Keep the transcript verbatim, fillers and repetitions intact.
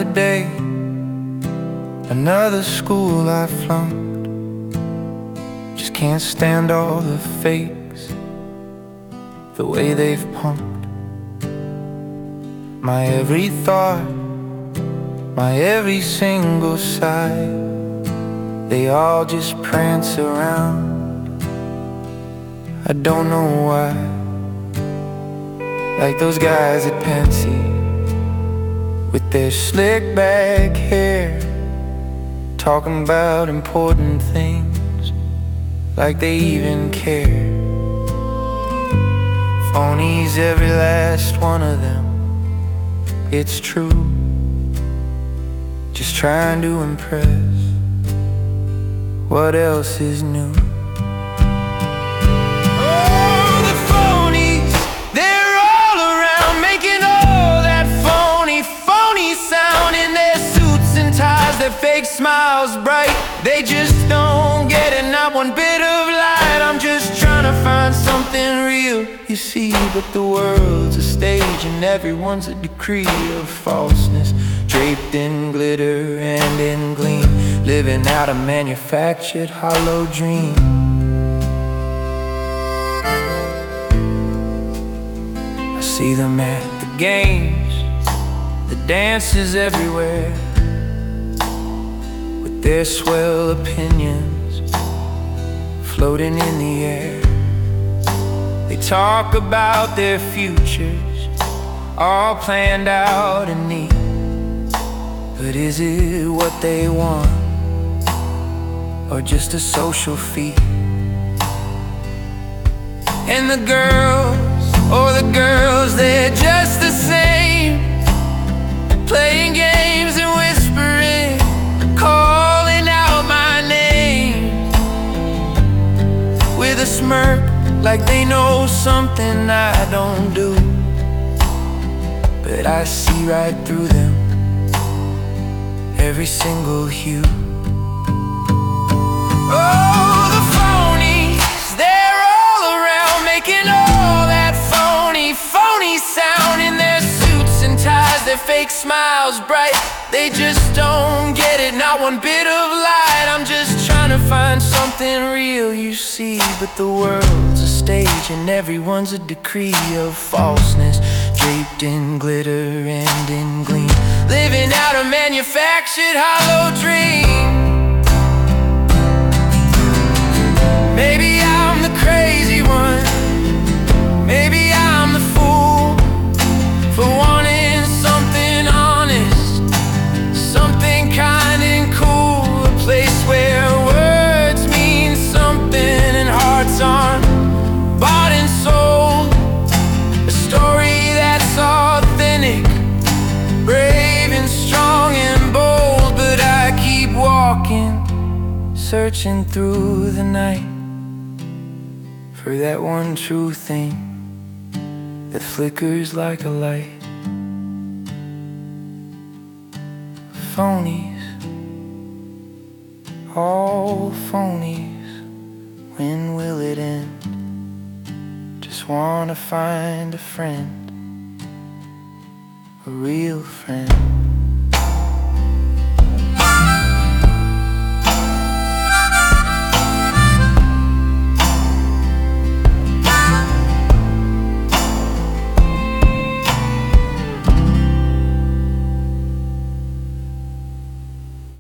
Another day, another school I flunked. Just can't stand all the fakes, the way they've pumped my every thought, my every single sigh. They all just prance around, I don't know why. Like those guys at Pensy with their slick back hair, talking about important things like they even care. Phonies, every last one of them, it's true. Just trying to impress, what else is new? Oh, the phonies, they're all around, making all that phony, phony sound. In their suits and ties, their fake smiles bright, they just don't get it, not one bit of light. I'm just trying to find something real, you see, but the world's a stage and everyone's a decree of falseness, draped in glitter and in gleam, living out a manufactured hollow dream. I see them at the games, the dances everywhere, with their swell opinions floating in the air. They talk about their futures, all planned out and neat. But is it what they want, or just a social feat? And the girls, oh the girls, they're just the same, playing games and whispering, calling out my name with a smirk, like they know something I don't do. But I see right through them, every single hue. Oh, the phonies, they're all around, making all that phony, phony sound. In their suits and ties, their fake smiles bright, they just don't get it, not one bit of light. I'm just trying to find something real, you see, but the world's a stage and everyone's a decree of falseness, draped in glitter and in gleam, living out a manufactured hollow dream. Maybe I'm the crazy one, maybe I'm the fool for wanting something honest, something kind and cool, a place where words mean something and hearts aren't bought and sold, a story that's authentic, brave and strong and bold. But I keep walking, searching through the night for that one true thing that flickers like a light. Phonies, all phonies, when will it end? Just wanna find a friend, a real friend.